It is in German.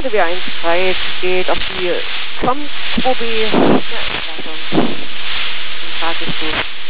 Klasse W1 frei geht auf die COM 2B. Ja, Entlassung. Den frage ich so.